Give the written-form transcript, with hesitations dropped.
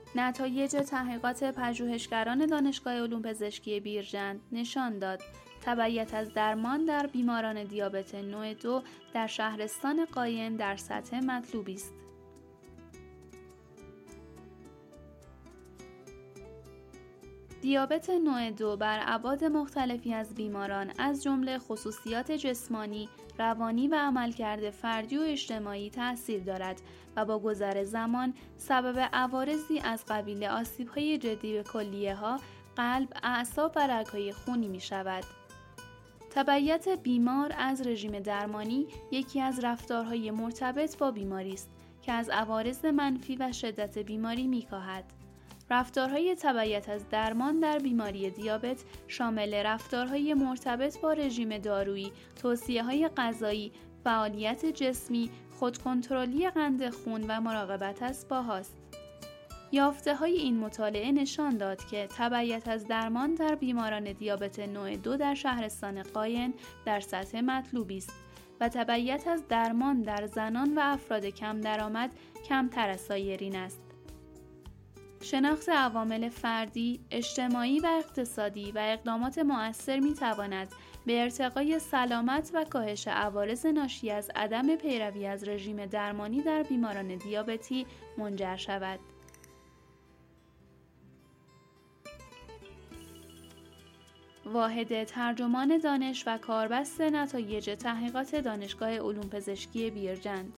نتایج تحقیقات پژوهشگران دانشگاه علوم پزشکی بیرجند نشان داد تبعیت از درمان در بیماران دیابت نوع 2 در شهرستان قایم در سطح مطلوبی است. دیابت نوع 2 بر ابعاد مختلفی از بیماران از جمله خصوصیات جسمانی، روانی و عملکرد فردی و اجتماعی تأثیر دارد و با گذر زمان سبب عوارضی از قبیل آسیب‌های جدی به کلیه‌ها، قلب، اعصاب و رگ‌های خونی می‌شود. تبعیت بیمار از رژیم درمانی یکی از رفتارهای مرتبط با بیماری است که از عوارض منفی و شدت بیماری می‌کاهد. رفتارهای تبعیت از درمان در بیماری دیابت شامل رفتارهای مرتبط با رژیم دارویی، توصیه‌های غذایی، فعالیت جسمی، خودکنترلی قند خون و مراقبت از پاهاست. یافته‌های این مطالعه نشان داد که تبعیت از درمان در بیماران دیابت نوع 2 در شهرستان قایم در سطح مطلوبی است و تبعیت از درمان در زنان و افراد کم درآمد کمتر از سایرین است. شناخت عوامل فردی، اجتماعی و اقتصادی و اقدامات مؤثر می‌تواند به ارتقای سلامت و کاهش عوارض ناشی از عدم پیروی از رژیم درمانی در بیماران دیابتی منجر شود. واحد ترجمان دانش و کاربست نتایج تحقیقات دانشگاه علوم پزشکی بیرجند